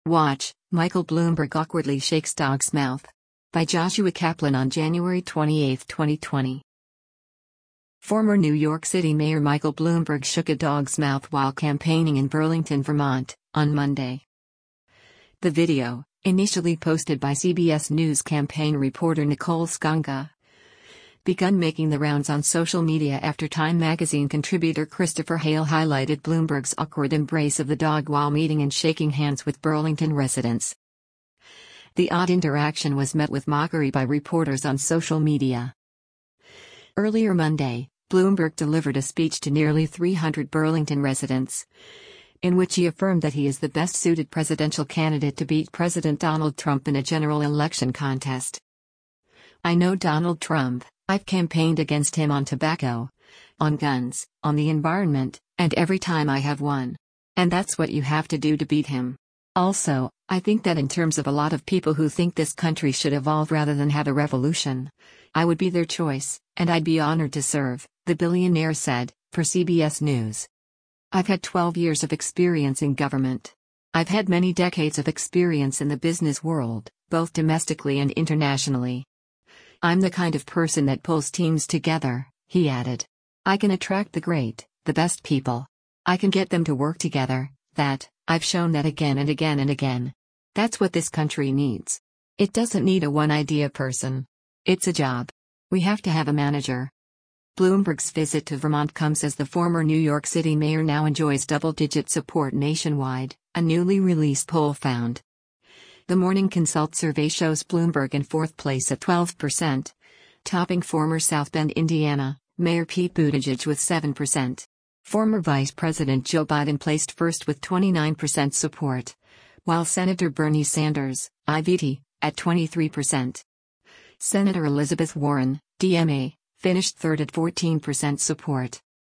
Watch, Michael Bloomberg awkwardly shakes dog's mouth. By Joshua Kaplan on January 28, 2020. Former New York City Mayor Michael Bloomberg shook a dog's mouth while campaigning in Burlington, Vermont, on Monday. The video, initially posted by CBS News campaign reporter Nicole Sganga, begun making the rounds on social media after Time magazine contributor Christopher Hale highlighted Bloomberg's awkward embrace of the dog while meeting and shaking hands with Burlington residents. The odd interaction was met with mockery by reporters on social media. Earlier Monday, Bloomberg delivered a speech to nearly 300 Burlington residents, in which he affirmed that he is the best-suited presidential candidate to beat President Donald Trump in a general election contest. "I know Donald Trump. I've campaigned against him on tobacco, on guns, on the environment, and every time I have won. And that's what you have to do to beat him. Also, I think that in terms of a lot of people who think this country should evolve rather than have a revolution, I would be their choice, and I'd be honored to serve," the billionaire said, for CBS News. "I've had 12 years of experience in government. I've had many decades of experience in the business world, both domestically and internationally. I'm the kind of person that pulls teams together," he added. "I can attract the great, the best people. I can get them to work together. I've shown that again and again and again. That's what this country needs. It doesn't need a one-idea person. It's a job. We have to have a manager." Bloomberg's visit to Vermont comes as the former New York City mayor now enjoys double-digit support nationwide, a newly released poll found. The Morning Consult survey shows Bloomberg in fourth place at 12%, topping former South Bend, Indiana, Mayor Pete Buttigieg with 7%. Former Vice President Joe Biden placed first with 29% support, while Senator Bernie Sanders, IVT, at 23%. Senator Elizabeth Warren, DMA, finished third at 14% support.